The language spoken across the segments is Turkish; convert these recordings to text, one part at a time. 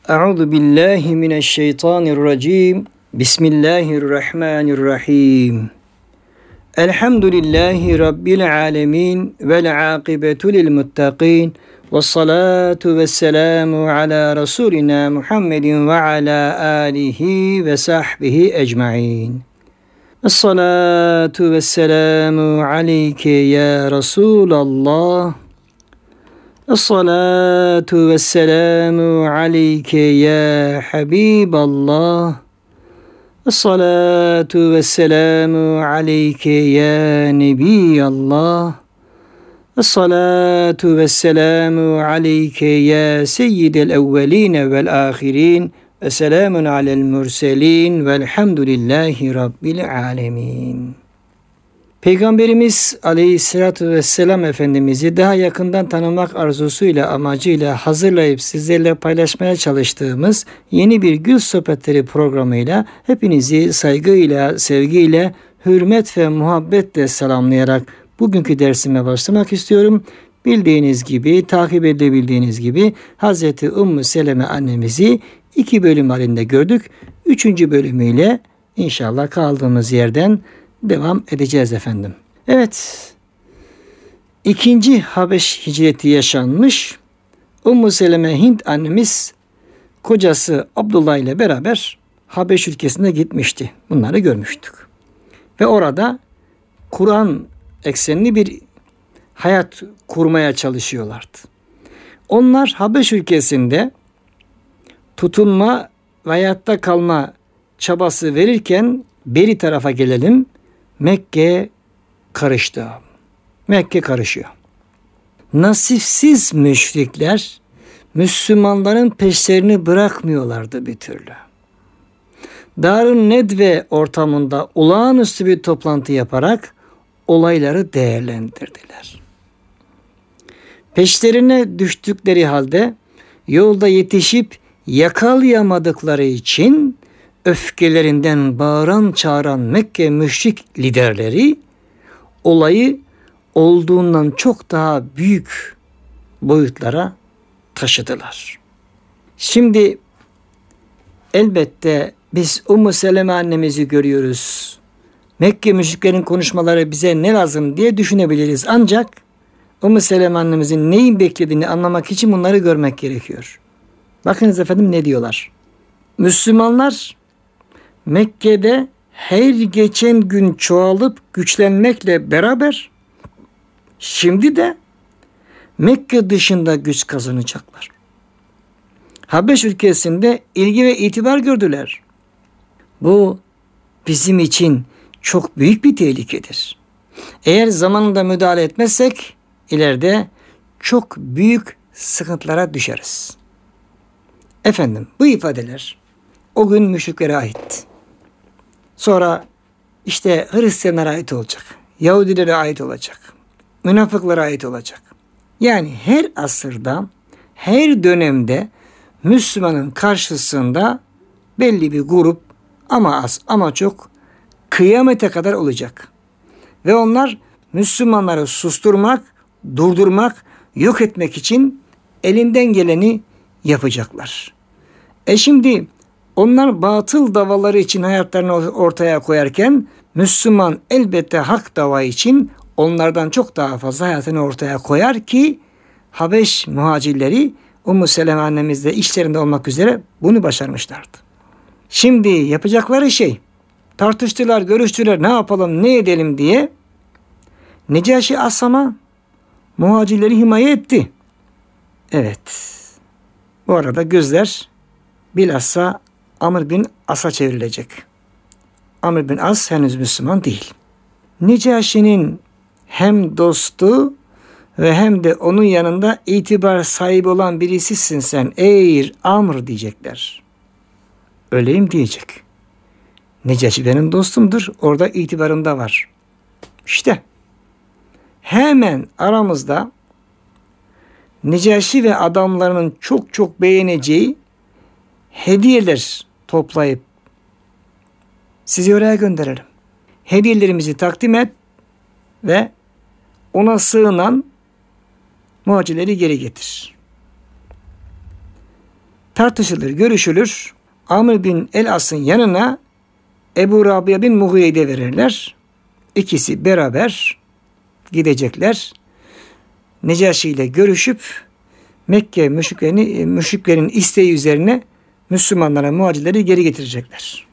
Euzu billahi mineşşeytanirracim. Bismillahirrahmanirrahim. Elhamdülillahi rabbil alamin vel akibetu lil muttaqin. Ves salatu vesselamu ala rasulina Muhammedin ve ala alihi ve sahbihi ecmaîn. Es-salatu vesselamu aleyke ya Resulallah. Es-salatu vesselamu aleyke ya Habiballah. Es-salatu vesselamu aleyke ya Nebiyallah. Es-salatu vesselamu aleyke ya Seyyidel evveline vel ahirin. Ve selamun alel murselin velhamdülillahi rabbil alemin. Peygamberimiz Aleyhisselatü Vesselam Efendimiz'i daha yakından tanımak arzusuyla, amacıyla hazırlayıp sizlerle paylaşmaya çalıştığımız yeni bir Gül Sohbetleri programıyla hepinizi saygıyla, sevgiyle, hürmet ve muhabbetle selamlayarak bugünkü dersime başlamak istiyorum. Bildiğiniz gibi, takip edebildiğiniz gibi Hazreti Ümmü Seleme annemizi 2 bölüm halinde gördük. 3. bölümüyle inşallah kaldığımız yerden devam edeceğiz efendim. Evet, 2. Habeş hicreti yaşanmış. Ümmü Seleme Hint annemiz kocası Abdullah ile beraber Habeş ülkesine gitmişti. Bunları görmüştük. Ve orada Kur'an eksenli bir hayat kurmaya çalışıyorlardı. Onlar Habeş ülkesinde tutunma ve hayatta kalma çabası verirken beri tarafa gelelim. Mekke karıştı. Mekke karışıyor. Nasipsiz müşrikler Müslümanların peşlerini bırakmıyorlardı bir türlü. Darun Nedve ortamında olağanüstü bir toplantı yaparak olayları değerlendirdiler. Peşlerine düştükleri halde yolda yetişip yakalayamadıkları için öfkelerinden bağıran çağıran Mekke müşrik liderleri olayı olduğundan çok daha büyük boyutlara taşıdılar. Şimdi elbette biz Ümmü Seleme annemizi görüyoruz. Mekke müşriklerin konuşmaları bize ne lazım diye düşünebiliriz. Ancak Ümmü Seleme annemizin neyin beklediğini anlamak için bunları görmek gerekiyor. Bakınız efendim ne diyorlar. Müslümanlar Mekke'de her geçen gün çoğalıp güçlenmekle beraber şimdi de Mekke dışında güç kazanacaklar. Habeş ülkesinde ilgi ve itibar gördüler. Bu bizim için çok büyük bir tehlikedir. Eğer zamanında müdahale etmezsek ileride çok büyük sıkıntılara düşeriz. Efendim bu ifadeler o gün müşriklere ait. Sonra işte Hristiyanlara ait olacak. Yahudilere ait olacak. Münafıklara ait olacak. Yani her asırda, her dönemde Müslümanın karşısında belli bir grup ama az ama çok kıyamete kadar olacak. Ve onlar Müslümanları susturmak, durdurmak, yok etmek için elinden geleni yapacaklar. Şimdi onlar batıl davaları için hayatlarını ortaya koyarken Müslüman elbette hak dava için onlardan çok daha fazla hayatını ortaya koyar ki Habeş muhacirleri Ümmü Seleme annemiz de işlerinde olmak üzere bunu başarmışlardı. Şimdi yapacakları şey tartıştılar, görüştüler, ne yapalım, ne edelim diye. Necaşi Assam'a muhacirleri himaye etti. Evet. Bu arada gözler bilhassa Amr bin As'a çevrilecek. Amr bin As henüz Müslüman değil. Necaşi'nin hem dostu ve hem de onun yanında itibar sahibi olan birisisin sen ey Amr diyecekler. Öyleyim diyecek. Necaşi benim dostumdur. Orada itibarım da var. İşte hemen aramızda Necaşi ve adamlarının çok çok beğeneceği hediyeler toplayıp sizi oraya gönderelim. Hediyelerimizi takdim et ve ona sığınan muhacirleri geri getir. Tartışılır, görüşülür. Amr bin el-As'ın yanına Ebu Rabia bin Mughir'i de verirler. İkisi beraber gidecekler. Necaşi ile görüşüp Mekke müşriklerin isteği üzerine Müslümanlara muhacirleri geri getirecekler.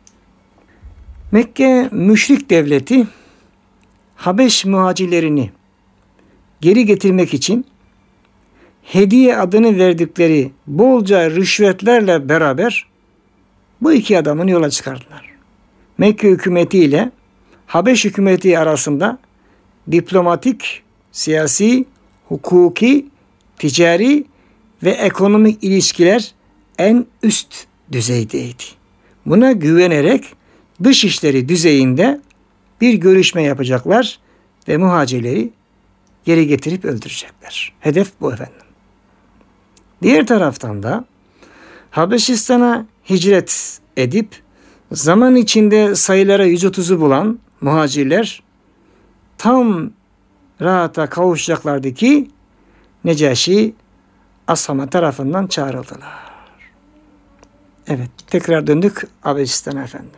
Mekke müşrik devleti Habeş muhacirlerini geri getirmek için hediye adını verdikleri bolca rüşvetlerle beraber bu iki adamın yola çıkardılar. Mekke hükümeti ile Habeş hükümeti arasında diplomatik, siyasi, hukuki, ticari ve ekonomik ilişkiler en üst düzeydeydi. Buna güvenerek dışişleri düzeyinde bir görüşme yapacaklar ve muhacirleri geri getirip öldürecekler. Hedef bu efendim. Diğer taraftan da Habeşistan'a hicret edip zaman içinde sayılara 130'u bulan muhacirler tam rahata kavuşacaklardı ki Necaşi Ashama tarafından çağrıldılar. Evet, tekrar döndük Habeşistan'a efendim.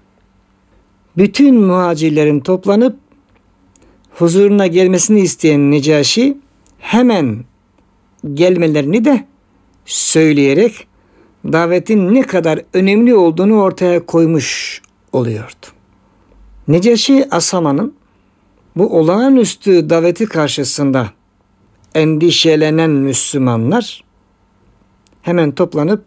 Bütün muhacirlerin toplanıp huzuruna gelmesini isteyen Necaşi hemen gelmelerini de söyleyerek davetin ne kadar önemli olduğunu ortaya koymuş oluyordu. Necaşi Ashama'nın bu olağanüstü daveti karşısında endişelenen Müslümanlar hemen toplanıp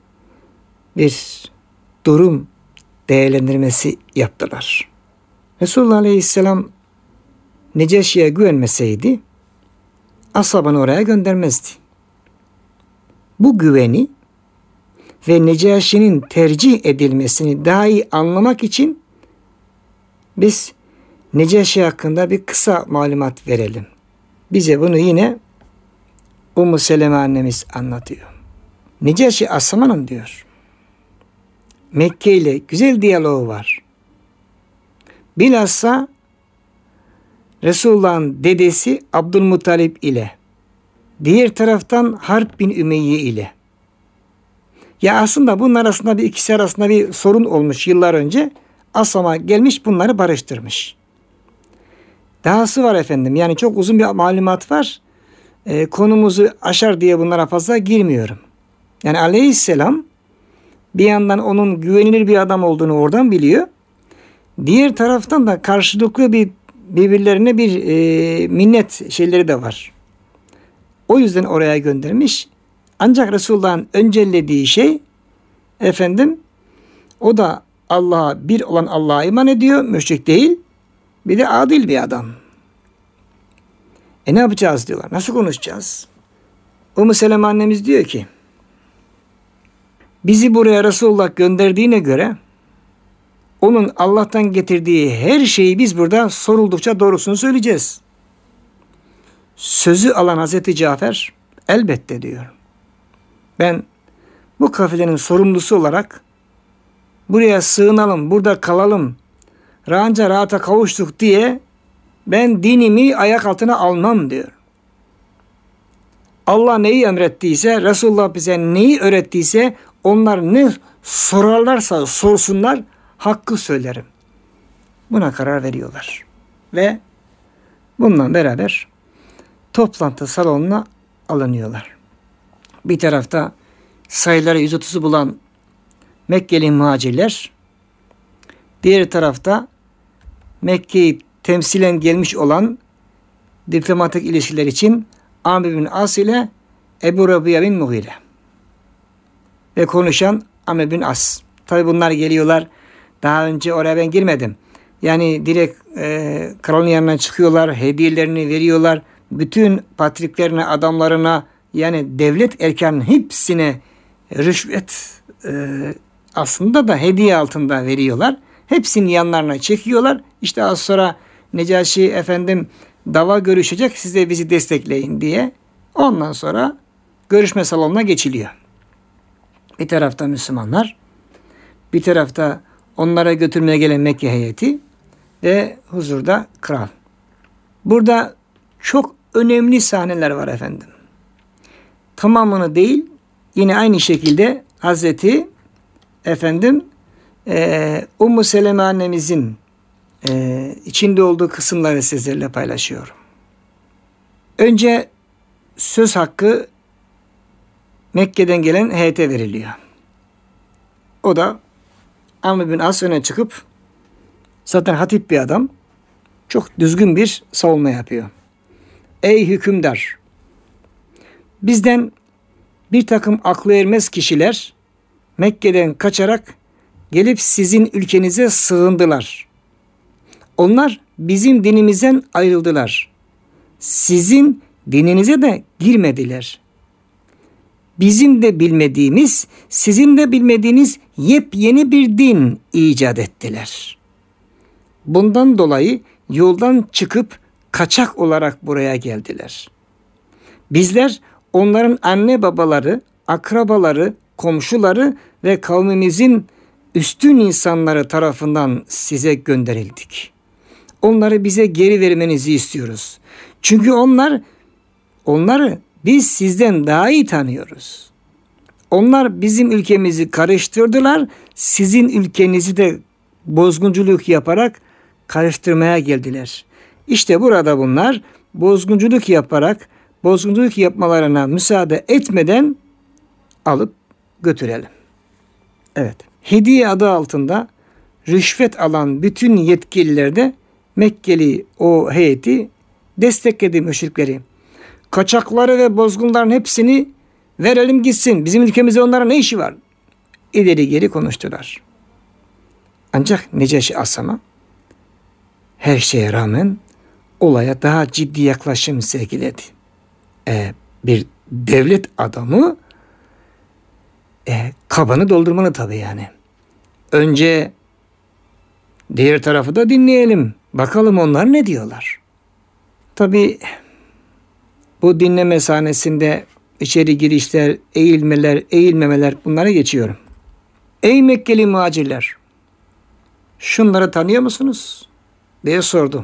bir durum değerlendirmesi yaptılar. Resulullah Aleyhisselam Necaşi'ye güvenmeseydi Ashabını oraya göndermezdi. Bu güveni ve Necaşi'nin tercih edilmesini daha iyi anlamak için biz Necaşi hakkında bir kısa malumat verelim. Bize bunu yine Ummu Seleme annemiz anlatıyor. Necaşi Ashama'nın diyor, Mekke ile güzel diyaloğu var. Bilhassa Resulullah'ın dedesi Abdülmuttalip ile, diğer taraftan Harp bin Ümeyye ile. Ya aslında bunun arasında ikisi arasında bir sorun olmuş yıllar önce. Ashama gelmiş bunları barıştırmış. Dahası var efendim. Yani çok uzun bir malumat var. Konumuzu aşar diye bunlara fazla girmiyorum. Yani Aleyhisselam bir yandan onun güvenilir bir adam olduğunu oradan biliyor. Diğer taraftan da karşılıklı birbirlerine bir minnet şeyleri de var. O yüzden oraya göndermiş. Ancak Resulullah'ın öncellediği şey efendim o da bir olan Allah'a iman ediyor. Müşrik değil. Bir de adil bir adam. Ne yapacağız diyorlar. Nasıl konuşacağız? Ummu Seleme annemiz diyor ki bizi buraya Resulullah gönderdiğine göre onun Allah'tan getirdiği her şeyi biz burada soruldukça doğrusunu söyleyeceğiz. Sözü alan Hazreti Cafer elbette diyor. Ben bu kafilenin sorumlusu olarak buraya sığınalım, burada kalalım, rahata kavuştuk diye ben dinimi ayak altına almam diyor. Allah neyi emrettiyse, Resulullah bize neyi öğrettiyse onlar ne sorarlarsa sorsunlar, hakkı söylerim. Buna karar veriyorlar. Ve bununla beraber toplantı salonuna alınıyorlar. Bir tarafta sayıları 130'u bulan Mekkeli muhacirler, diğer tarafta Mekke'yi temsilen gelmiş olan diplomatik ilişkiler için Amr bin As ile Ebu Rabia bin Mughir ve konuşan Amr bin As. Tabi bunlar geliyorlar. Daha önce oraya ben girmedim. Yani direkt kralın yanına çıkıyorlar, hediyelerini veriyorlar. Bütün patriklerine, adamlarına, yani devlet erkanının hepsine rüşvet aslında da hediye altında veriyorlar. Hepsini yanlarına çekiyorlar. İşte az sonra Necaşi efendim dava görüşecek, siz de bizi destekleyin diye. Ondan sonra görüşme salonuna geçiliyor. Bir tarafta Müslümanlar, bir tarafta onlara götürmeye gelen Mekke heyeti ve huzurda kral. Burada çok önemli sahneler var efendim. Tamamını değil, yine aynı şekilde Hazreti Ummu Seleme annemizin içinde olduğu kısımları sizlerle paylaşıyorum. Önce söz hakkı Mekke'den gelen heyete veriliyor. O da Amr bin As öne çıkıp, zaten hatip bir adam, çok düzgün bir savunma yapıyor. Ey hükümdar! Bizden bir takım aklı ermez kişiler Mekke'den kaçarak gelip sizin ülkenize sığındılar. Onlar bizim dinimizden ayrıldılar. Sizin dininize de girmediler. Bizim de bilmediğimiz, sizin de bilmediğiniz yepyeni bir din icat ettiler. Bundan dolayı yoldan çıkıp kaçak olarak buraya geldiler. Bizler onların anne babaları, akrabaları, komşuları ve kavmimizin üstün insanları tarafından size gönderildik. Onları bize geri vermenizi istiyoruz. Çünkü onları biz sizden daha iyi tanıyoruz. Onlar bizim ülkemizi karıştırdılar. Sizin ülkenizi de bozgunculuk yaparak karıştırmaya geldiler. İşte burada bunlar bozgunculuk yapmalarına müsaade etmeden alıp götürelim. Evet. Hediye adı altında rüşvet alan bütün yetkililer de Mekkeli o heyeti destekledi, müşrikleri. Kaçakları ve bozgunların hepsini verelim gitsin. Bizim ülkemizde onlara ne işi var? İleri geri konuştular. Ancak Necaşi Asam'a her şeye rağmen olaya daha ciddi yaklaşım sergiledi. Bir devlet adamı kabanı doldurmalı tabii yani. Önce diğer tarafı da dinleyelim. Bakalım onlar ne diyorlar. Tabii bu dinleme sahnesinde içeri girişler, eğilmeler, eğilmemeler, bunlara geçiyorum. Ey Mekkeli muhacirler, şunları tanıyor musunuz? diye sordu.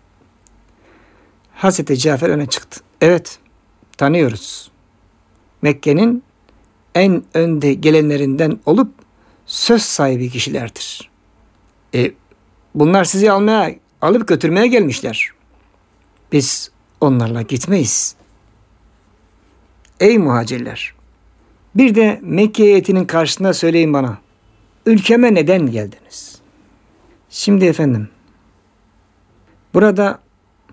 Hazreti Cafer öne çıktı. Evet, tanıyoruz. Mekke'nin en önde gelenlerinden olup söz sahibi kişilerdir. Bunlar sizi alıp götürmeye gelmişler. Biz onlarla gitmeyiz. Ey muhacirler! Bir de Mekke heyetinin karşısında söyleyin bana. Ülkeme neden geldiniz? Şimdi efendim, burada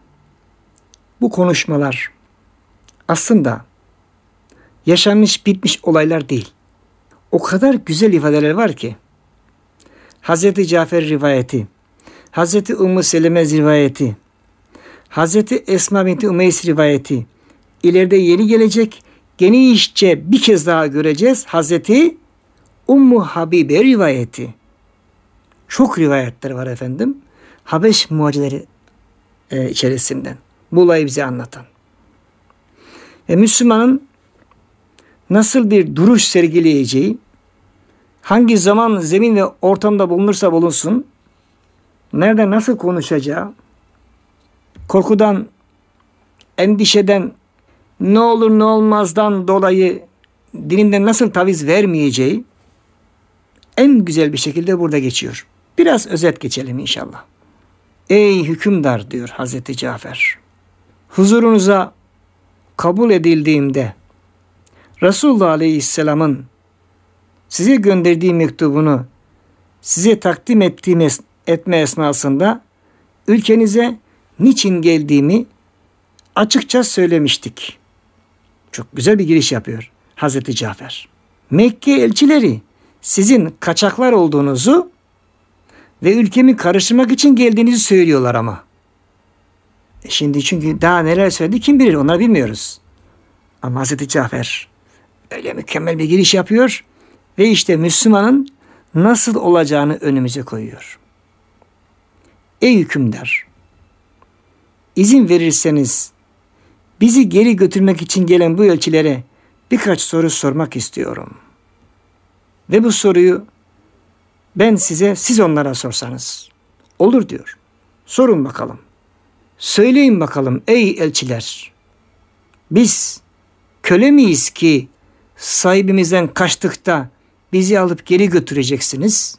bu konuşmalar aslında yaşanmış bitmiş olaylar değil. O kadar güzel ifadeler var ki. Hazreti Cafer rivayeti, Hazreti Ummu Seleme rivayeti, Hazreti Esma binti Umeys rivayeti, ileride yeni gelecek, genişçe bir kez daha göreceğiz Hazreti Ummu Habibe rivayeti. Çok rivayetler var efendim. Habeş muhacirleri içerisinden. Bu olayı bize anlatan. Müslümanın nasıl bir duruş sergileyeceği, hangi zaman, zemin ve ortamda bulunursa bulunsun, nerede nasıl konuşacağı, korkudan, endişeden, ne olur ne olmazdan dolayı dininden nasıl taviz vermeyeceği en güzel bir şekilde burada geçiyor. Biraz özet geçelim inşallah. Ey hükümdar diyor Hazreti Cafer. Huzurunuza kabul edildiğimde Resulullah Aleyhisselam'ın size gönderdiği mektubunu size takdim etme esnasında ülkenize niçin geldiğimi açıkça söylemiştik. Çok güzel bir giriş yapıyor Hazreti Cafer. Mekke elçileri sizin kaçaklar olduğunuzu ve ülkemi karıştırmak için geldiğinizi söylüyorlar ama. Şimdi çünkü daha neler söyledi kim bilir, onları bilmiyoruz. Ama Hazreti Cafer öyle mükemmel bir giriş yapıyor ve işte Müslümanın nasıl olacağını önümüze koyuyor. Ey hükümdar! İzin verirseniz bizi geri götürmek için gelen bu elçilere birkaç soru sormak istiyorum. Ve bu soruyu ben size, siz onlara sorsanız olur diyor. Sorun bakalım. Söyleyin bakalım ey elçiler. Biz köle miyiz ki sahibimizden kaçtıkta bizi alıp geri götüreceksiniz?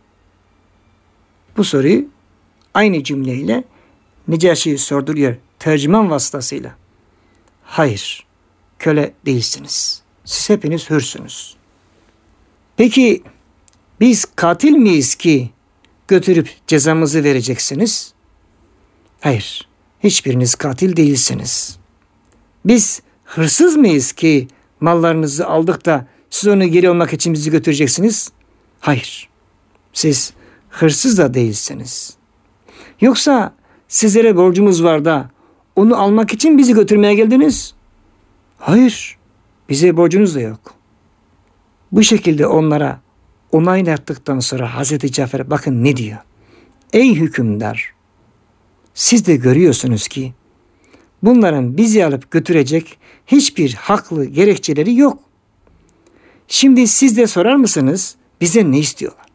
Bu soruyu aynı cümleyle Necaşi sorduruyor tercüman vasıtasıyla. Hayır, köle değilsiniz. Siz hepiniz hürsünüz. Peki biz katil miyiz ki götürüp cezamızı vereceksiniz? Hayır, hiçbiriniz katil değilsiniz. Biz hırsız mıyız ki mallarınızı aldık da siz onu geri almak için bizi götüreceksiniz? Hayır, siz hırsız da değilsiniz. Yoksa sizlere borcumuz var da onu almak için bizi götürmeye geldiniz? Hayır, bize borcunuz da yok. Bu şekilde onlara onaylattıktan sonra Hazreti Cafer bakın ne diyor? Ey hükümdar, siz de görüyorsunuz ki bunların bizi alıp götürecek hiçbir haklı gerekçeleri yok. Şimdi siz de sorar mısınız bize ne istiyorlar?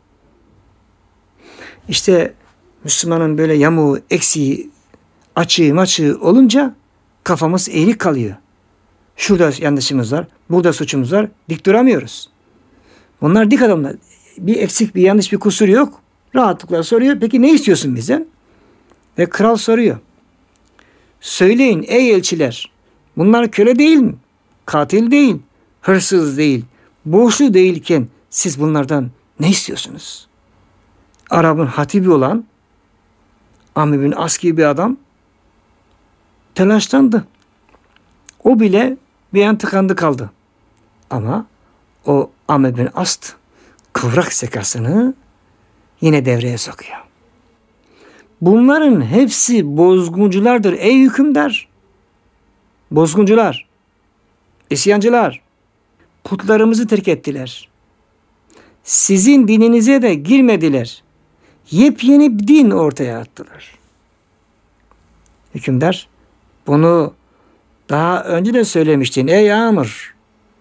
İşte Müslümanın böyle yamuğu, eksiği, açığı olunca kafamız eğri kalıyor. Şurada yanlışımız var, burada suçumuz var, dik duramıyoruz. Bunlar dik adamlar. Bir eksik, bir yanlış, bir kusur yok. Rahatlıkla soruyor. Peki ne istiyorsun bizden? Ve kral soruyor. Söyleyin ey elçiler, bunlar köle değil mi? Katil değil, hırsız değil, borçlu değilken siz bunlardan ne istiyorsunuz? Arap'ın hatibi olan Amr bin As gibi bir adam telaşlandı. O bile bir an tıkandı kaldı. Ama o Amr bin As kıvrak zekasını yine devreye sokuyor. Bunların hepsi bozgunculardır ey hükümdar. Bozguncular, isyancılar, putlarımızı terk ettiler. Sizin dininize de girmediler. Yepyeni bir din ortaya attılar. Hükümdar, bunu daha önce de söylemiştin ey Amr.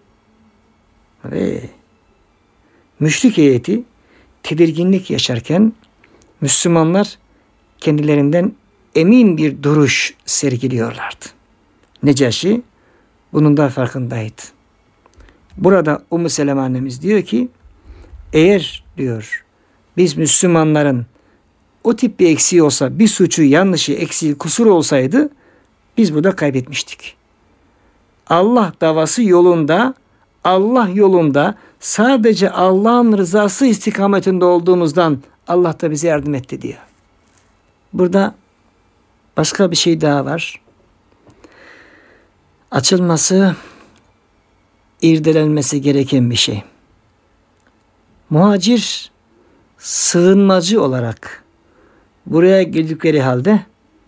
Müşrik heyeti tedirginlik yaşarken Müslümanlar kendilerinden emin bir duruş sergiliyorlardı. Necaşi bunun da farkındaydı. Burada Ümmü Seleme annemiz diyor ki eğer diyor biz Müslümanların o tip bir eksiği olsa, bir suçu, yanlışı, eksiği, kusur olsaydı biz burada kaybetmiştik. Allah davası yolunda, Allah yolunda sadece Allah'ın rızası istikametinde olduğumuzdan Allah da bize yardım etti diyor. Burada başka bir şey daha var. Açılması, irdelenmesi gereken bir şey. Muhacir, sığınmacı olarak buraya geldikleri halde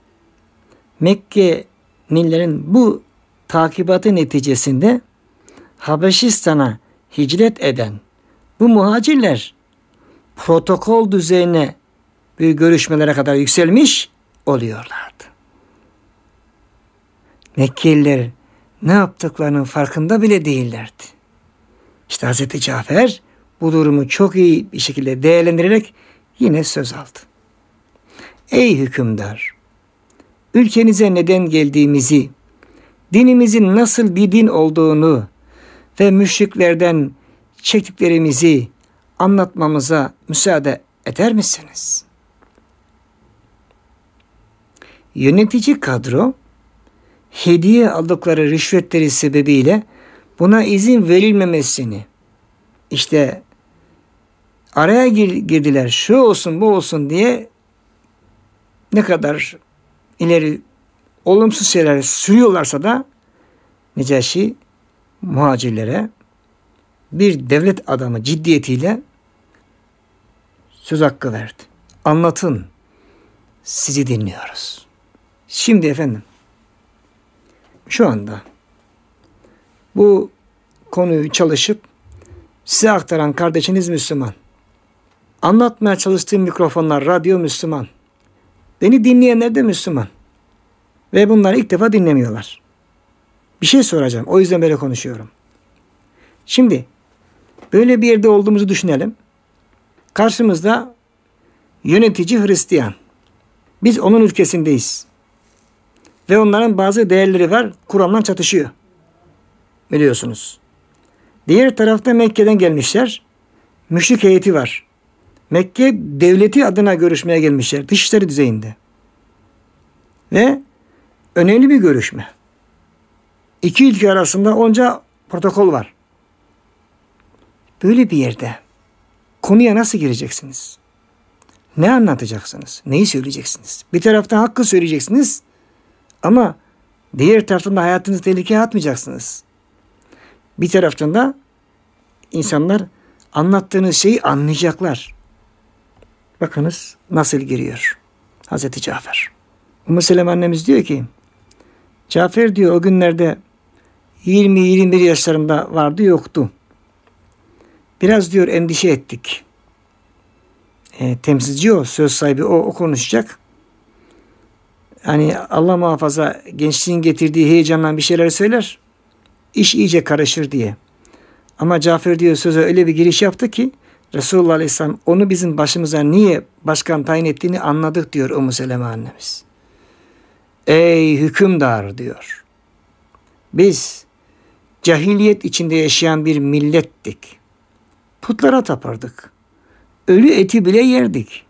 Mekkelilerin bu takibatı neticesinde Habeşistan'a hicret eden bu muhacirler protokol düzeyine bir görüşmelere kadar yükselmiş oluyorlardı. Mekkeliler ne yaptıklarının farkında bile değillerdi. İşte Hazreti Cafer bu durumu çok iyi bir şekilde değerlendirerek yine söz aldı. Ey hükümdar! Ülkenize neden geldiğimizi, dinimizin nasıl bir din olduğunu ve müşriklerden çektiklerimizi anlatmamıza müsaade eder misiniz? Yönetici kadro, hediye aldıkları rüşvetleri sebebiyle buna izin verilmemesini, işte araya girdiler, şu olsun bu olsun diye ne kadar ileri olumsuz şeyler sürüyorlarsa da Necaşi muhacirlere bir devlet adamı ciddiyetiyle söz hakkı verdi. Anlatın, sizi dinliyoruz. Şimdi efendim, şu anda bu konuyu çalışıp size aktaran kardeşiniz Müslüman. Anlatmaya çalıştığım mikrofonlar, radyo Müslüman. Beni dinleyenler de Müslüman. Ve bunları ilk defa dinlemiyorlar. Bir şey soracağım. O yüzden böyle konuşuyorum. Şimdi böyle bir yerde olduğumuzu düşünelim. Karşımızda yönetici Hristiyan. Biz onun ülkesindeyiz. Ve onların bazı değerleri var. Kur'an'la çatışıyor. Biliyorsunuz. Diğer tarafta Mekke'den gelmişler. Müşrik heyeti var. Mekke devleti adına görüşmeye gelmişler. Dışişleri düzeyinde. Ve önemli bir görüşme. İki ülke arasında onca protokol var. Böyle bir yerde konuya nasıl gireceksiniz? Ne anlatacaksınız? Neyi söyleyeceksiniz? Bir taraftan hakkı söyleyeceksiniz ama diğer taraftan da hayatınızı tehlikeye atmayacaksınız. Bir taraftan da insanlar anlattığınız şeyi anlayacaklar. Bakınız nasıl giriyor Hazreti Cafer. Ümmü Seleme annemiz diyor ki, Cafer diyor o günlerde 20-21 yaşlarında vardı yoktu. Biraz diyor endişe ettik. Temsilci o, söz sahibi o konuşacak. Hani Allah muhafaza gençliğin getirdiği heyecandan bir şeyler söyler. İş iyice karışır diye. Ama Cafer diyor söze öyle bir giriş yaptı ki Resulullah Aleyhisselam onu bizim başımıza niye başkan tayin ettiğini anladık diyor Ümmü Seleme annemiz. Ey hükümdar diyor. Biz cahiliyet içinde yaşayan bir millettik. Putlara tapardık. Ölü eti bile yerdik.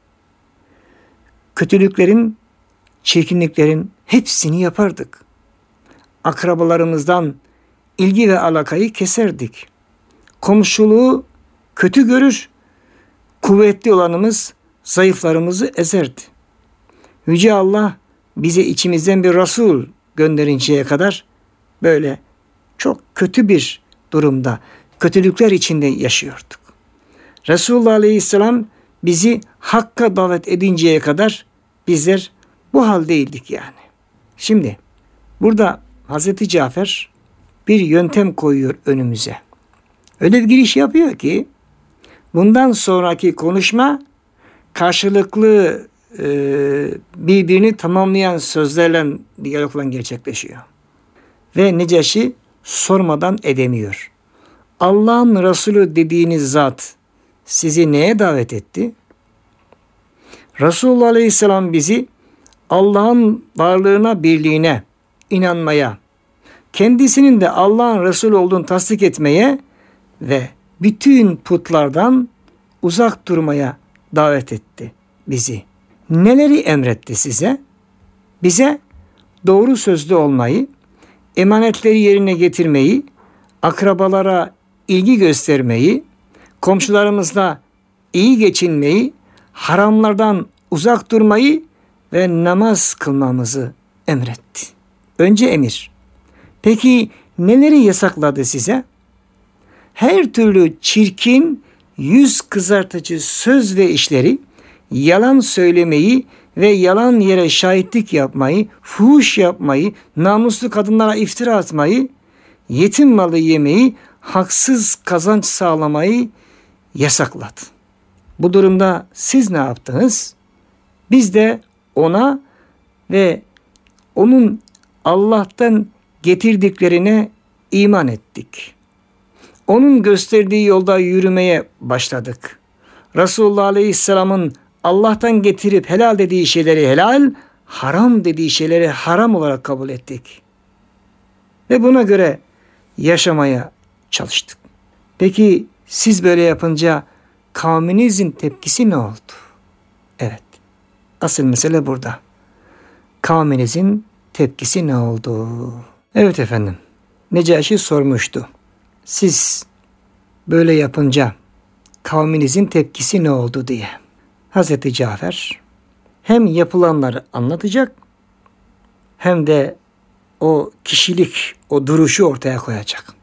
Kötülüklerin, çirkinliklerin hepsini yapardık. Akrabalarımızdan ilgi ve alakayı keserdik. Komşuluğu kötü görür, kuvvetli olanımız zayıflarımızı ezerdi. Yüce Allah bize içimizden bir Resul gönderinceye kadar böyle çok kötü bir durumda, kötülükler içinde yaşıyorduk. Resulullah Aleyhisselam bizi hakka davet edinceye kadar bizler bu haldeydik yani. Şimdi burada Hazreti Cafer bir yöntem koyuyor önümüze. Öyle bir giriş yapıyor ki bundan sonraki konuşma karşılıklı birbirini tamamlayan sözlerle, diyalogla gerçekleşiyor. Ve Necaşi sormadan edemiyor. Allah'ın Resulü dediğiniz zat sizi neye davet etti? Resulullah Aleyhisselam bizi Allah'ın varlığına, birliğine inanmaya, kendisinin de Allah'ın Resulü olduğunu tasdik etmeye ve bütün putlardan uzak durmaya davet etti bizi. Neleri emretti size? Bize doğru sözlü olmayı, emanetleri yerine getirmeyi, akrabalara ilgi göstermeyi, komşularımızla iyi geçinmeyi, haramlardan uzak durmayı ve namaz kılmamızı emretti. Önce emir. Peki neleri yasakladı size? Her türlü çirkin, yüz kızartıcı söz ve işleri, yalan söylemeyi ve yalan yere şahitlik yapmayı, fuhuş yapmayı, namuslu kadınlara iftira atmayı, yetim malı yemeyi, haksız kazanç sağlamayı yasakladı. Bu durumda siz ne yaptınız? Biz de ona ve onun Allah'tan getirdiklerine iman ettik. Onun gösterdiği yolda yürümeye başladık. Resulullah Aleyhisselam'ın Allah'tan getirip helal dediği şeyleri helal, haram dediği şeyleri haram olarak kabul ettik. Ve buna göre yaşamaya çalıştık. Peki siz böyle yapınca kavminizin tepkisi ne oldu? Evet, asıl mesele burada. Kavminizin tepkisi ne oldu? Evet efendim, Necaşi sormuştu. Siz böyle yapınca kavminizin tepkisi ne oldu diye. Hazreti Cafer hem yapılanları anlatacak hem de o kişilik, o duruşu ortaya koyacak.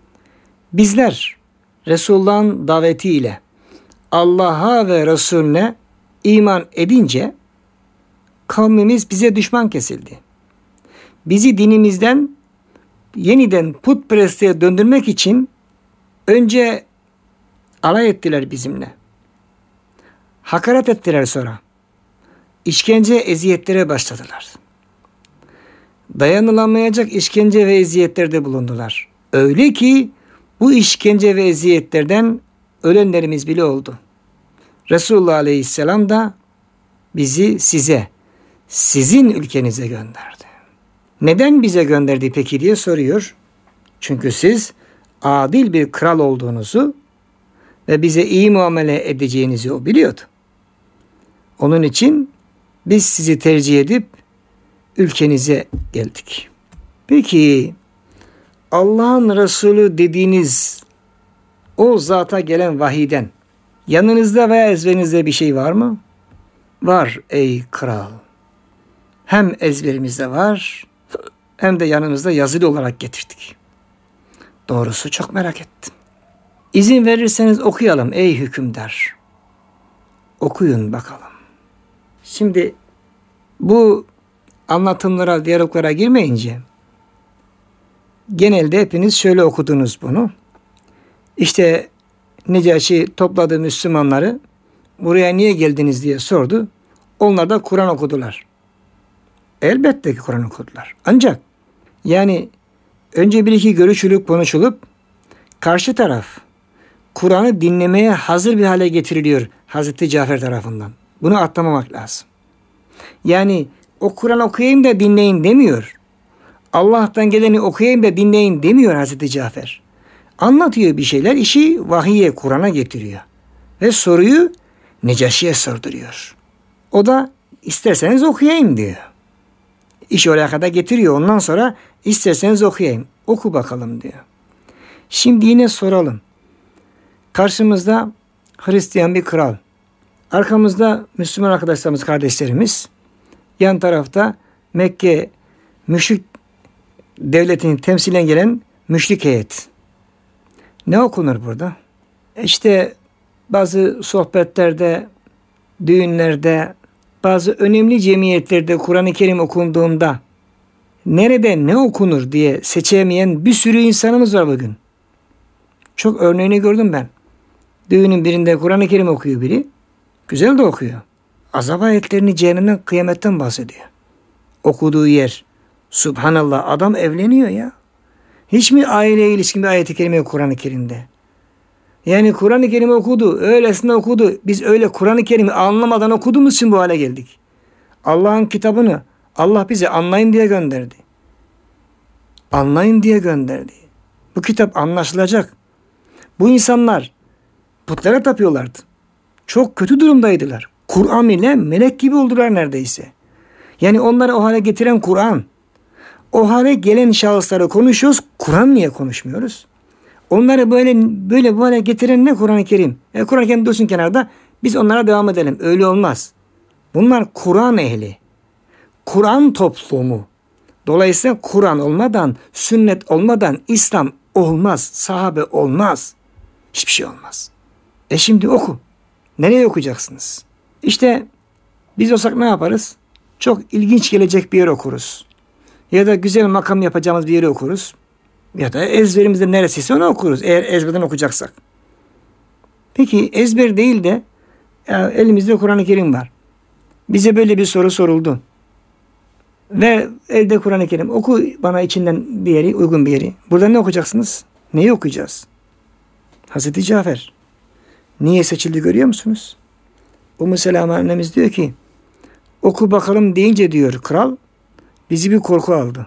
Bizler Resulullah'ın davetiyle Allah'a ve Resulüne iman edince kavmimiz bize düşman kesildi. Bizi dinimizden yeniden putperestliğe döndürmek için önce alay ettiler bizimle. Hakaret ettiler sonra. İşkence, eziyetlere başladılar. Dayanılamayacak işkence ve eziyetlerde bulundular. Öyle ki bu işkence ve eziyetlerden ölenlerimiz bile oldu. Resulullah Aleyhisselam da bizi size, sizin ülkenize gönderdi. Neden bize gönderdi peki diye soruyor. Çünkü siz adil bir kral olduğunuzu ve bize iyi muamele edeceğinizi o biliyordu. Onun için biz sizi tercih edip ülkenize geldik. Peki Allah'ın Resulü dediğiniz o zata gelen vahiyden yanınızda veya ezberinizde bir şey var mı? Var ey kral. Hem ezberimizde var hem de yanımızda yazılı olarak getirdik. Doğrusu çok merak ettim. İzin verirseniz okuyalım ey hükümdar. Okuyun bakalım. Şimdi bu anlatımlara, diyaloglara girmeyince genelde hepiniz şöyle okudunuz bunu. İşte Necaşi topladı Müslümanları, buraya niye geldiniz diye sordu. Onlar da Kur'an okudular. Elbette ki Kur'an okudular. Ancak yani önce bir iki görüşülüp konuşulup karşı taraf Kur'an'ı dinlemeye hazır bir hale getiriliyor Hazreti Cafer tarafından. Bunu atlamamak lazım. Yani o Kur'an okuyayım da dinleyin demiyor. Allah'tan geleni okuyayım da dinleyin demiyor Hazreti Cafer. Anlatıyor bir şeyler, işi vahiye, Kur'an'a getiriyor. Ve soruyu Necaşi'ye sorduruyor. O da isterseniz okuyayım diyor. İş oraya kadar getiriyor. Ondan sonra isterseniz okuyayım. Oku bakalım diyor. Şimdi yine soralım. Karşımızda Hristiyan bir kral. Arkamızda Müslüman arkadaşlarımız, kardeşlerimiz. Yan tarafta Mekke müşrik devletinin temsilen gelen müşrik heyet. Ne okunur burada? İşte bazı sohbetlerde, düğünlerde, bazı önemli cemiyetlerde Kur'an-ı Kerim okunduğunda nerede ne okunur diye seçemeyen bir sürü insanımız var bugün. Çok örneğini gördüm ben. Düğünün birinde Kur'an-ı Kerim okuyor biri. Güzel de okuyor. Azap ayetlerini, cehennemden, kıyametten bahsediyor. Okuduğu yer. Subhanallah, adam evleniyor ya. Hiç mi aileye ilişkin bir ayet-i kerime yok Kur'an-ı Kerim'de? Yani Kur'an-ı Kerim'i okudu, öylesine okudu. Biz öyle Kur'an-ı Kerim'i anlamadan okuduğumuz için bu hale geldik. Allah'ın kitabını Allah bize anlayın diye gönderdi. Anlayın diye gönderdi. Bu kitap anlaşılacak. Bu insanlar putlara tapıyorlardı. Çok kötü durumdaydılar. Kur'an ile melek gibi oldular neredeyse. Yani onları o hale getiren Kur'an. O hale gelen şahıslara konuşuyoruz. Kur'an niye konuşmuyoruz? Onları böyle bu hale getiren ne Kur'an-ı Kerim? Kur'an-ı Kerim dursun kenarda. Biz onlara devam edelim. Öyle olmaz. Bunlar Kur'an ehli. Kur'an toplumu. Dolayısıyla Kur'an olmadan, sünnet olmadan İslam olmaz. Sahabe olmaz. Hiçbir şey olmaz. Şimdi oku. Nereye okuyacaksınız? İşte biz olsak ne yaparız? Çok ilginç gelecek bir yer okuruz. Ya da güzel makam yapacağımız bir yeri okuruz. Ya da ezberimizde neresiyse onu okuruz. Eğer ezberden okuyacaksak. Peki ezber değil de elimizde Kur'an-ı Kerim var. Bize böyle bir soru soruldu. Ve elde Kur'an-ı Kerim. Oku bana içinden bir yeri, uygun bir yeri. Burada ne okuyacaksınız? Neyi okuyacağız? Hazreti Cafer. Niye seçildi görüyor musunuz? Ümmü Selame annemiz diyor ki oku bakalım deyince diyor kral bizi bir korku aldı.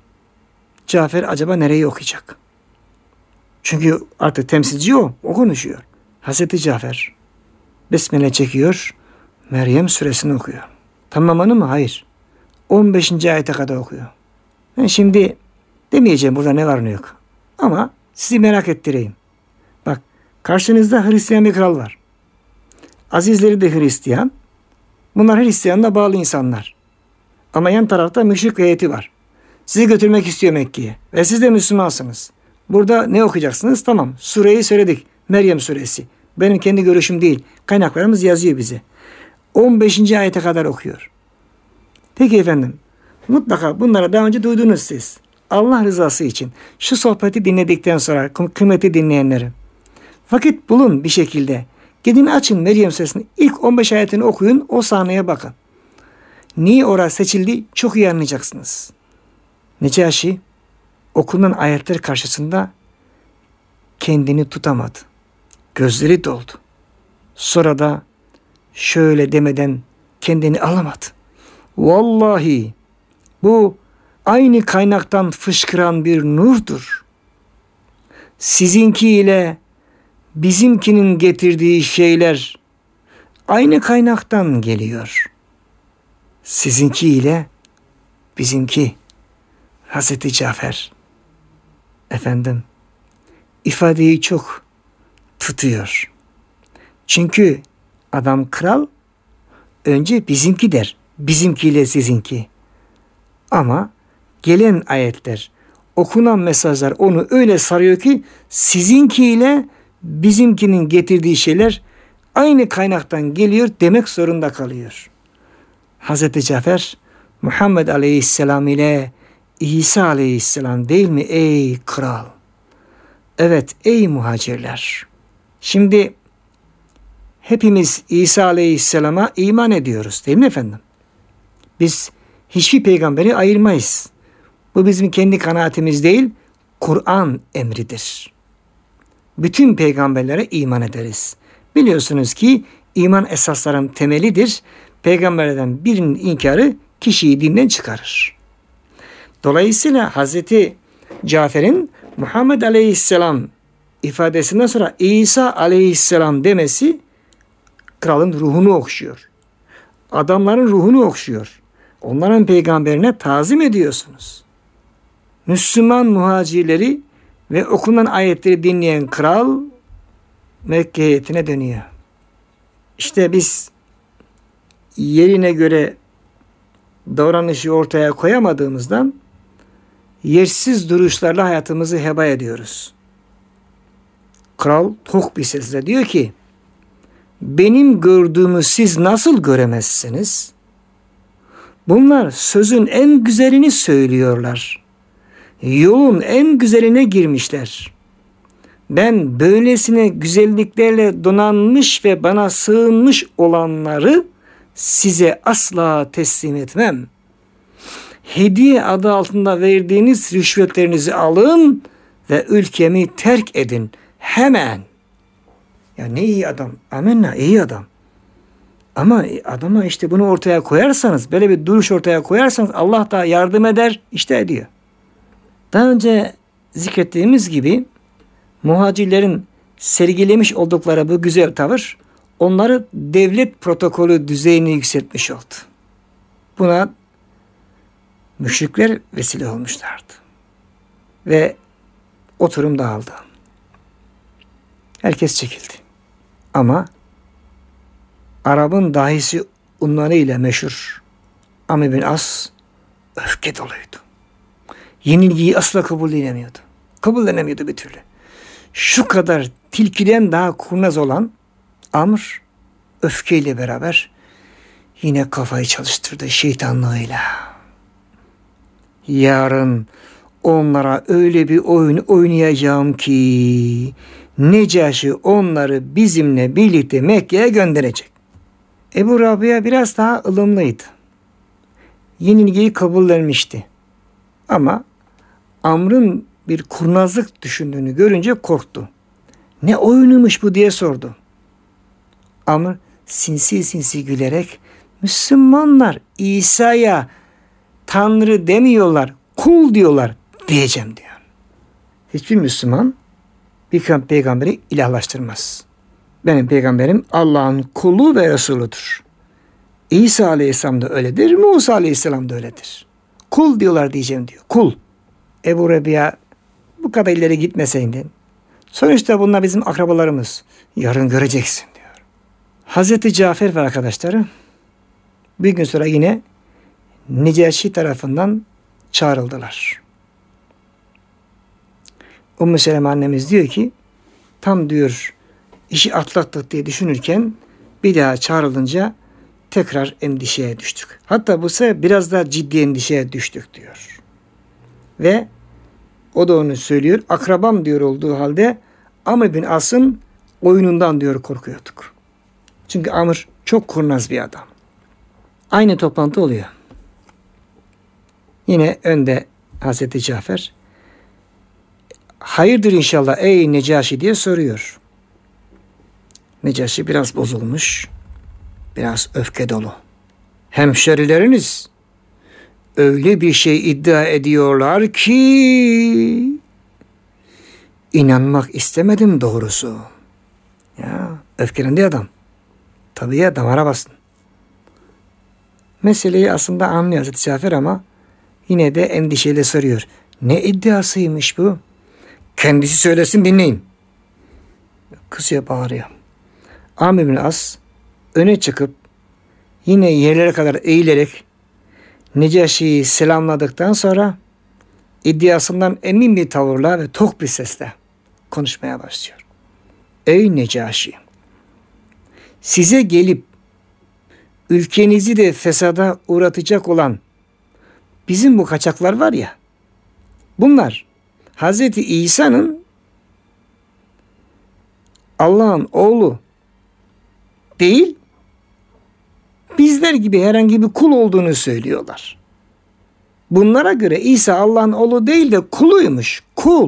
Cafer acaba nereyi okuyacak? Çünkü artık temsilci o konuşuyor. Hazreti Cafer Besmele çekiyor. Meryem suresini okuyor. Tamamını mı? Hayır. 15. ayete kadar okuyor. Ben şimdi demeyeceğim burada ne var ne yok. Ama sizi merak ettireyim. Bak karşınızda Hristiyan bir kral var. Azizleri de Hristiyan. Bunlar Hristiyan'la bağlı insanlar. Ama yan tarafta müşrik heyeti var. Sizi götürmek istiyor Mekke'ye. Ve siz de Müslümansınız. Burada ne okuyacaksınız? Tamam. Sureyi söyledik. Meryem suresi. Benim kendi görüşüm değil. Kaynaklarımız yazıyor bize. 15. ayete kadar okuyor. Peki efendim. Mutlaka bunları daha önce duydunuz siz. Allah rızası için şu sohbeti dinledikten sonra kıymeti dinleyenlerim. Vakit bulun bir şekilde. Gidin açın Meryem suresinin ilk 15 ayetini okuyun. O sahneye bakın. Niye orası seçildi? Çok iyi anlayacaksınız. Necaşi okunan ayetler karşısında kendini tutamadı. Gözleri doldu. Sonra da şöyle demeden kendini alamadı. Vallahi bu aynı kaynaktan fışkıran bir nurdur. sizinki ile bizimkinin getirdiği şeyler aynı kaynaktan geliyor. Sizinki ile bizimki. Hazreti Cafer efendim ifadeyi çok tutuyor. Çünkü adam kral önce bizimki der. Bizimkiyle sizinki. Ama gelen ayetler, okunan mesajlar onu öyle sarıyor ki sizinkiyle bizimkinin getirdiği şeyler aynı kaynaktan geliyor demek zorunda kalıyor. Hazreti Cafer Muhammed Aleyhisselam ile İsa Aleyhisselam değil mi ey kral? Evet ey muhacirler. Şimdi hepimiz İsa Aleyhisselam'a iman ediyoruz değil mi efendim? Biz hiçbir peygamberi ayırmayız. Bu bizim kendi kanaatimiz değil, Kur'an emridir. Bütün peygamberlere iman ederiz. Biliyorsunuz ki iman esasların temelidir. Peygamberlerden birinin inkarı kişiyi dinden çıkarır. Dolayısıyla Hazreti Cafer'in Muhammed Aleyhisselam ifadesinden sonra İsa Aleyhisselam demesi kralın ruhunu okşuyor. Adamların ruhunu okşuyor. Onların peygamberine tazim ediyorsunuz. Müslüman muhacirleri ve okunan ayetleri dinleyen kral Mekke heyetine dönüyor. İşte biz yerine göre davranışı ortaya koyamadığımızdan yersiz duruşlarla hayatımızı heba ediyoruz. Kral tok bir sesle diyor ki, benim gördüğümü siz nasıl göremezsiniz? Bunlar sözün en güzelini söylüyorlar. Yolun en güzeline girmişler. Ben böylesine güzelliklerle donanmış ve bana sığınmış olanları size asla teslim etmem. Hediye adı altında verdiğiniz rüşvetlerinizi alın ve ülkemi terk edin. Hemen. Ya ne iyi adam. Amenna iyi adam. Ama adama işte bunu ortaya koyarsanız, böyle bir duruş ortaya koyarsanız Allah da yardım eder, işte ediyor. Daha önce zikrettiğimiz gibi muhacirlerin sergilemiş oldukları bu güzel tavır onları devlet protokolü düzeyine yükseltmiş oldu. Buna müşrikler vesile olmuşlardı. Ve oturum dağıldı. Herkes çekildi. Ama Arap'ın dahisi unvanıyla meşhur Amr bin As öfke doluydu. Yenilgiyi asla kabullenemiyordu. Kabullenemiyordu bir türlü. Şu kadar tilkiden daha kurnaz olan Amr öfkeyle beraber yine kafayı çalıştırdı şeytanlığıyla. Yarın onlara öyle bir oyun oynayacağım ki Necaşi onları bizimle birlikte Mekke'ye gönderecek. Ebu Rabia biraz daha ılımlıydı. Yenilgiyi kabullenmişti. Ama Amr'ın bir kurnazlık düşündüğünü görünce korktu. Ne oyunumuş bu diye sordu. Amr sinsi sinsi gülerek Müslümanlar İsa'ya Tanrı demiyorlar, kul diyorlar diyeceğim diyor. Hiçbir Müslüman bir peygamberi ilahlaştırmaz. Benim peygamberim Allah'ın kulu ve Resuludur. İsa Aleyhisselam da öyledir, Musa Aleyhisselam da öyledir. Kul diyorlar diyeceğim diyor. Kul. Ebu Rabia bu kadar ileri gitmeseydin. Sonuçta bunlar bizim akrabalarımız. Yarın göreceksin diyor. Hazreti Cafer ve arkadaşları bir gün sonra yine Necaşi tarafından çağrıldılar. Ümmü Seleme annemiz diyor ki tam diyor işi atlattık diye düşünürken bir daha çağrılınca tekrar endişeye düştük. Hatta bu sefer biraz daha ciddi endişeye düştük diyor. Ve o da onu söylüyor. Akrabam diyor olduğu halde Amr bin As'ın oyunundan diyor korkuyorduk. Çünkü Amr çok kurnaz bir adam. Aynı toplantı oluyor. Yine önde Hazreti Cafer hayırdır inşallah ey Necaşi diye soruyor. Necaşi biraz bozulmuş. Biraz öfke dolu. Hemşerileriniz öyle bir şey iddia ediyorlar ki İnanmak istemedim doğrusu. Ya öfkelendi adam. Tabii ya, damara bastın. Meseleyi aslında anlıyor Hazreti Cafer ama yine de endişeyle soruyor. Ne iddiasıymış bu? Kendisi söylesin, dinleyin. Kızıyor, bağırıyor. Amr bin As öne çıkıp yine yerlere kadar eğilerek Necaşi'yi selamladıktan sonra iddiasından emin bir tavırla ve tok bir sesle konuşmaya başlıyor. Ey Necaşi! Size gelip ülkenizi de fesada uğratacak olan bizim bu kaçaklar var ya, bunlar Hazreti İsa'nın Allah'ın oğlu değil, bizler gibi herhangi bir kul olduğunu söylüyorlar. Bunlara göre İsa Allah'ın oğlu değil de kuluymuş.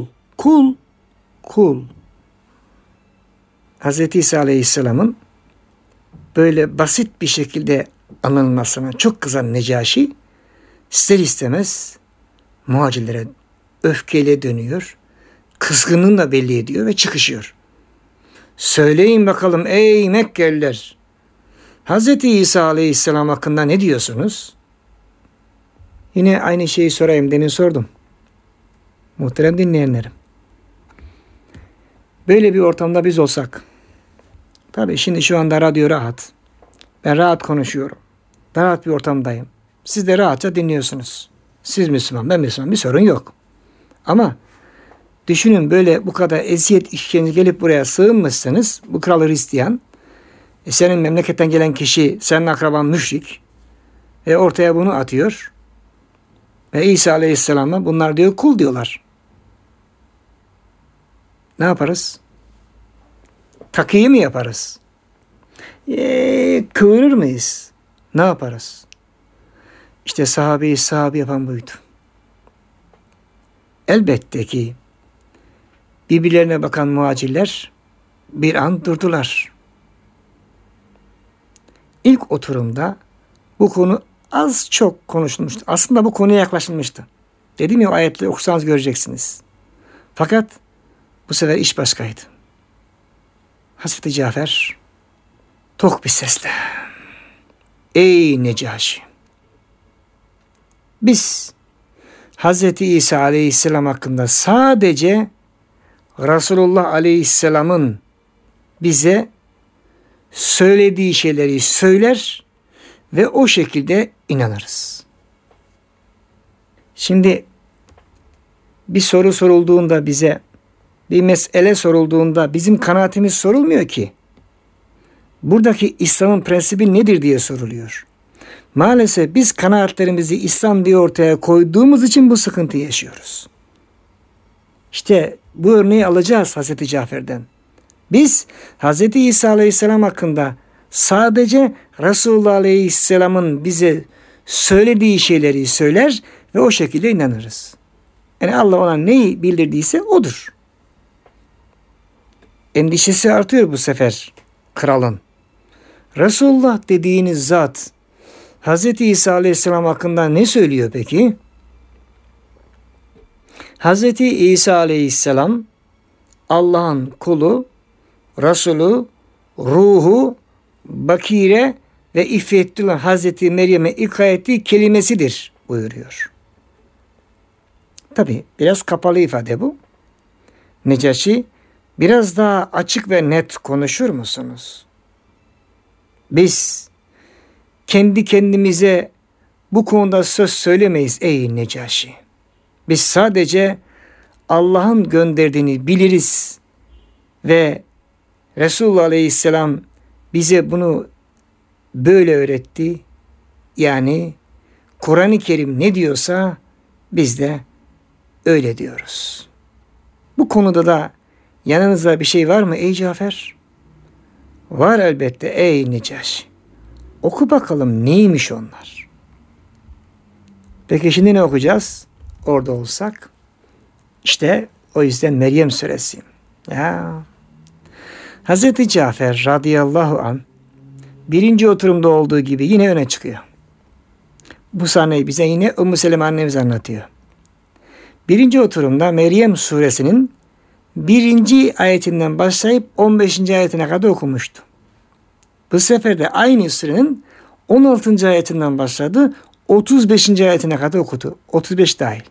Kul. Hazreti İsa Aleyhisselam'ın böyle basit bir şekilde anılmasına çok kızan Necaşi ister istemez muhacirlere öfkeyle dönüyor. Kızgınlığını da belli ediyor ve çıkışıyor. Söyleyin bakalım ey Mekkeliler, Hazreti İsa Aleyhisselam hakkında ne diyorsunuz? Yine aynı şeyi sorayım, demin sordum. Muhterem dinleyenlerim. Böyle bir ortamda biz olsak, tabii şimdi şu anda radyo rahat. Ben rahat konuşuyorum. Rahat bir ortamdayım. Siz de rahatça dinliyorsunuz. Siz Müslüman, ben Müslüman, bir sorun yok. Ama düşünün, böyle bu kadar eziyet işkence gelip buraya sığınmışsınız. Bu Kral Hristiyan. Senin memleketten gelen kişi, senin akraban müşrik. Ve ortaya bunu atıyor. Ve İsa Aleyhisselam'a bunlar diyor kul diyorlar. Ne yaparız? Takıyı mı yaparız? Kıvırır mıyız? Ne yaparız? İşte sahabeyi sahabe yapan buydu. Elbette ki birbirlerine bakan muhacirler bir an durdular. İlk oturumda bu konu az çok konuşulmuştu. Aslında bu konuya yaklaşılmıştı. Dedim ya, o ayetleri okursanız göreceksiniz. Fakat bu sefer iş başkaydı. Hazreti Cafer tok bir sesle, ey Necaşi! Biz Hazreti İsa Aleyhisselam hakkında sadece Resulullah Aleyhisselam'ın bize söylediği şeyleri söyler ve o şekilde inanırız. Şimdi bir soru sorulduğunda bize, bir mesele sorulduğunda bizim kanaatimiz sorulmuyor ki. Buradaki İslam'ın prensibi nedir diye soruluyor. Maalesef biz kanaatlerimizi İslam diye ortaya koyduğumuz için bu sıkıntıyı yaşıyoruz. İşte bu örneği alacağız Hazreti Cafer'den. Biz Hazreti İsa Aleyhisselam hakkında sadece Resulullah Aleyhisselam'ın bize söylediği şeyleri söyler ve o şekilde inanırız. Yani Allah ona neyi bildirdiyse odur. Endişesi artıyor bu sefer kralın. Resulullah dediğiniz zat Hazreti İsa Aleyhisselam hakkında ne söylüyor peki? Hazreti İsa Aleyhisselam Allah'ın kulu, Resulü, ruhu, bakire ve iffetli olan Hazreti Meryem'e ilka ettiği kelimesidir buyuruyor. Tabi biraz kapalı ifade bu. Necaşi, biraz daha açık ve net konuşur musunuz? Biz kendi kendimize bu konuda söz söylemeyiz ey Necaşi. Biz sadece Allah'ın gönderdiğini biliriz ve Resulullah Aleyhisselam bize bunu böyle öğretti. Yani Kur'an-ı Kerim ne diyorsa biz de öyle diyoruz. Bu konuda da yanınızda bir şey var mı ey Cafer? Var elbette ey Necaşi. Oku bakalım neymiş onlar. Peki şimdi ne okuyacağız? Orada olsak. İşte o yüzden Meryem suresi. Ya. Hazreti Cafer radıyallahu an birinci oturumda olduğu gibi yine öne çıkıyor. Bu sahneyi bize yine Ümmü Seleme annemiz anlatıyor. Birinci oturumda Meryem suresinin 1. ayetinden başlayıp 15. ayetine kadar okumuştu. Bu sefer de aynı surenin 16. ayetinden başladı. 35. ayetine kadar okudu. 35 dahil.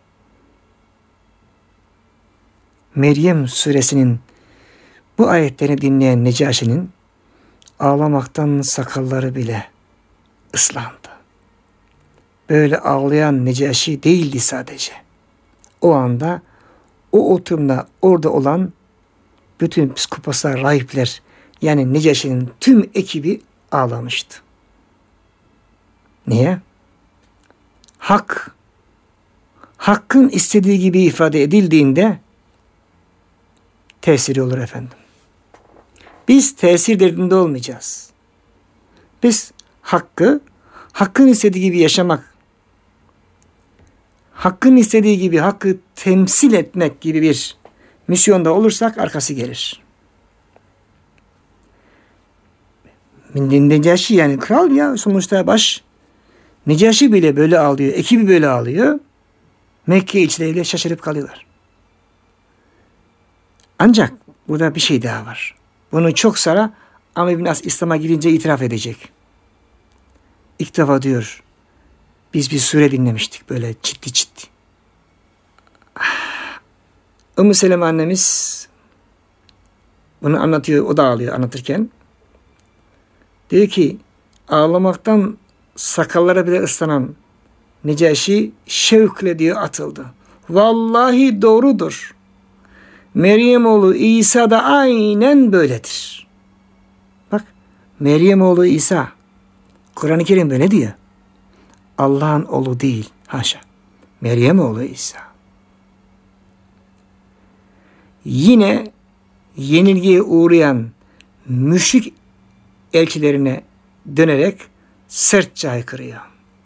Meryem suresinin bu ayetlerini dinleyen Necaşi'nin ağlamaktan sakalları bile ıslandı. Böyle ağlayan Necaşi değildi sadece. O anda o oturumda orada olan bütün psikopaslar, rahipler, yani Necaşi'nin tüm ekibi ağlamıştı. Niye? Hakkın istediği gibi ifade edildiğinde tesiri olur efendim. Biz tesir derdinde olmayacağız. Biz hakkın istediği gibi yaşamak, hakkın istediği gibi hakkı temsil etmek gibi bir misyonda olursak arkası gelir. Necaşi yani kral ya, sonuçta baş. Necaşi bile böyle ağlıyor, ekibi böyle ağlıyor. Mekke içleriyle şaşırıp kalıyorlar. Ancak burada bir şey daha var. Bunu çok sonra Amr bin As İslam'a girince itiraf edecek. İlk defa diyor, biz bir sure dinlemiştik böyle ciddi. Ümmü Seleme annemiz bunu anlatıyor, o da ağlıyor anlatırken. Diyor ki, ağlamaktan sakallara bile ıslanan Necaşi şevkle diyor atıldı. Vallahi doğrudur. Meryem oğlu İsa da aynen böyledir. Bak, Meryem oğlu İsa. Kur'an-ı Kerim böyle diyor. Allah'ın oğlu değil. Haşa. Meryem oğlu İsa. Yine yenilgiye uğrayan müşrik elçilerine dönerek sertçe haykırıyor.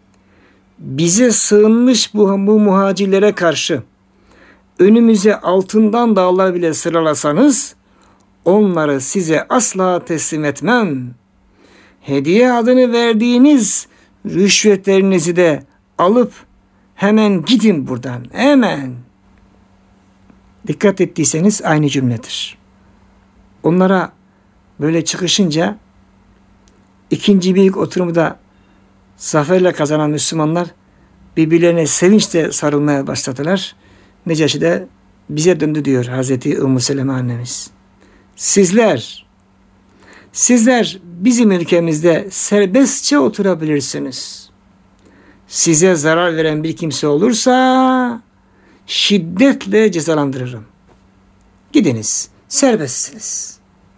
Bize sığınmış bu muhacirlere karşı önümüze altından dağlar bile sıralasanız onları size asla teslim etmem. Hediye adını verdiğiniz rüşvetlerinizi de alıp hemen gidin buradan. Hemen. Dikkat ettiyseniz aynı cümledir. Onlara böyle çıkışınca ikinci büyük oturumu da zaferle kazanan Müslümanlar birbirlerine sevinçle sarılmaya başladılar. Necaşi de bize döndü diyor Hazreti Ümmü Seleme annemiz. Sizler bizim ülkemizde serbestçe oturabilirsiniz. Size zarar veren bir kimse olursa şiddetle cezalandırırım. Gidiniz, serbestsiniz.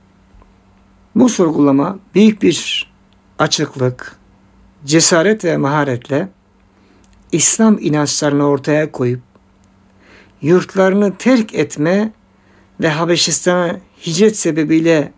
Bu sorgulama büyük bir açıklık, cesaret ve maharetle İslam inançlarını ortaya koyup yurtlarını terk etme ve Habeşistan'a hicret sebebiyle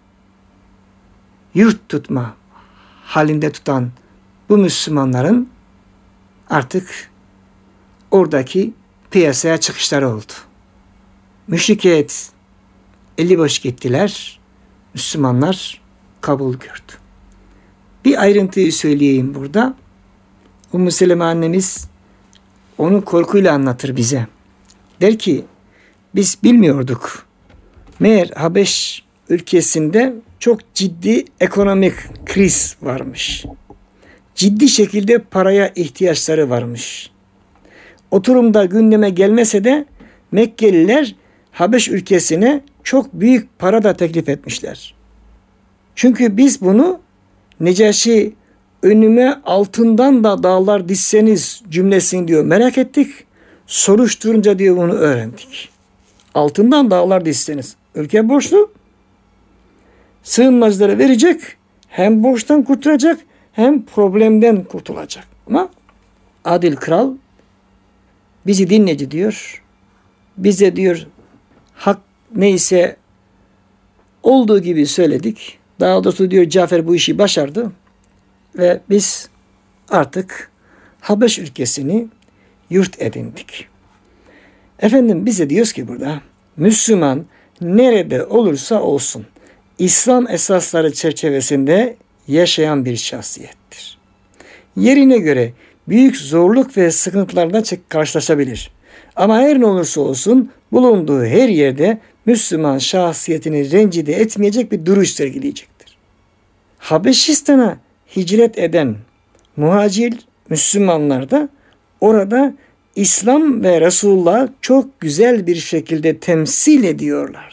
yurt tutma halinde tutan bu Müslümanların artık oradaki piyasaya çıkışları oldu. Müşrik heyet eli boş gittiler. Müslümanlar kabul gördü. Bir ayrıntıyı söyleyeyim burada. Ümmü Seleme annemiz onu korkuyla anlatır bize. Der ki, biz bilmiyorduk. Meğer Habeş ülkesinde çok ciddi ekonomik kriz varmış. Ciddi şekilde paraya ihtiyaçları varmış. Oturumda gündeme gelmese de Mekkeliler Habeş ülkesine çok büyük para da teklif etmişler. Çünkü biz bunu Necaşi önüme altından da dağlar dizseniz cümlesini diyor merak ettik. Soruşturunca diyor bunu öğrendik. Altından dağlar dizseniz. Ülke borçlu. Sığınmacılara verecek. Hem borçtan kurtulacak hem problemden kurtulacak. Ama adil kral bizi dinledi diyor. Bize diyor hak neyse olduğu gibi söyledik. Daha doğrusu diyor Cafer bu işi başardı. Ve biz artık Habeş ülkesini yurt edindik. Efendim bize diyoruz ki burada Müslüman nerede olursa olsun İslam esasları çerçevesinde yaşayan bir şahsiyettir. Yerine göre büyük zorluk ve sıkıntılarla karşılaşabilir. Ama her ne olursa olsun bulunduğu her yerde Müslüman şahsiyetini rencide etmeyecek bir duruş sergileyecektir. Habeşistan'a hicret eden muhacir Müslümanlar da orada İslam ve Resulullah'ı çok güzel bir şekilde temsil ediyorlardı.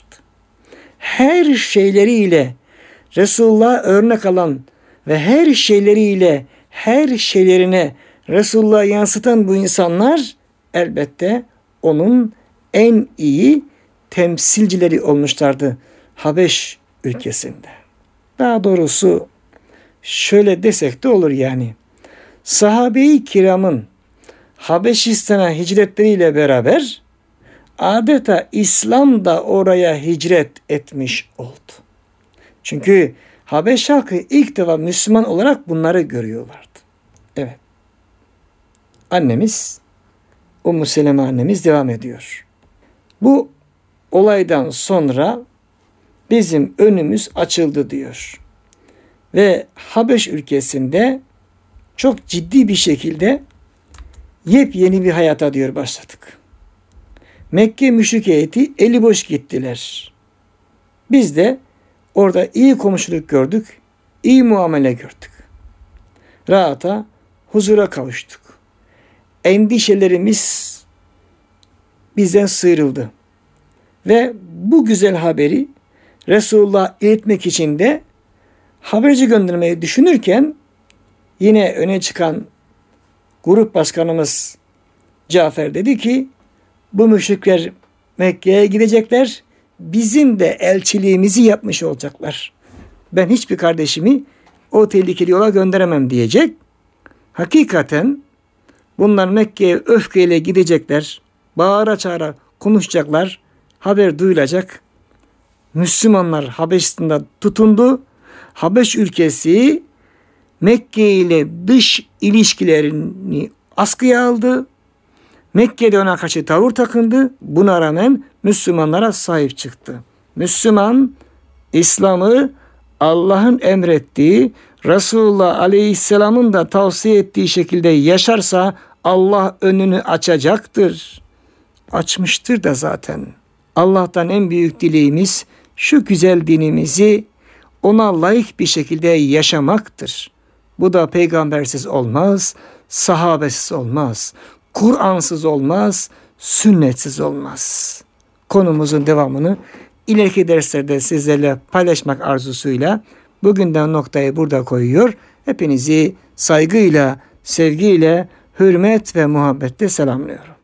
Her şeyleriyle Resulullah'a örnek alan ve her şeyleriyle her şeylerine Resulullah'a yansıtan bu insanlar elbette onun en iyi temsilcileri olmuşlardı Habeş ülkesinde. Daha doğrusu şöyle desek de olur yani. Sahabe-i kiramın Habeşistan'a hicretleriyle beraber adeta İslam da oraya hicret etmiş oldu. Çünkü Habeş halkı ilk defa Müslüman olarak bunları görüyorlardı. Evet. Annemiz, Ümmü Seleme annemiz devam ediyor. Bu olaydan sonra bizim önümüz açıldı diyor. Ve Habeş ülkesinde çok ciddi bir şekilde yepyeni bir hayata diyor başladık. Mekke müşrik heyeti eli boş gittiler. Biz de orada iyi komşuluk gördük, iyi muamele gördük. Rahata, huzura kavuştuk. Endişelerimiz bizden sıyrıldı. Ve bu güzel haberi Resulullah'a iletmek için de haberci göndermeyi düşünürken yine öne çıkan grup başkanımız Cafer dedi ki bu müşrikler Mekke'ye gidecekler, bizim de elçiliğimizi yapmış olacaklar. Ben hiçbir kardeşimi o tehlikeli yola gönderemem diyecek. Hakikaten bunlar Mekke'ye öfkeyle gidecekler, bağıra çağıra konuşacaklar, haber duyulacak. Müslümanlar Habeşistan'da tutundu. Habeş ülkesi Mekke ile dış ilişkilerini askıya aldı. Mekke'de ona karşı tavır takındı. Buna rağmen Müslümanlara sahip çıktı. Müslüman, İslam'ı Allah'ın emrettiği, Resulullah Aleyhisselam'ın da tavsiye ettiği şekilde yaşarsa Allah önünü açacaktır. Açmıştır da zaten. Allah'tan en büyük dileğimiz şu güzel dinimizi ona layık bir şekilde yaşamaktır. Bu da peygambersiz olmaz, sahabesiz olmaz, Kur'ansız olmaz, sünnetsiz olmaz. Konumuzun devamını ileriki derslerde sizlerle paylaşmak arzusuyla bugünden noktayı burada koyuyor. Hepinizi saygıyla, sevgiyle, hürmet ve muhabbetle selamlıyorum.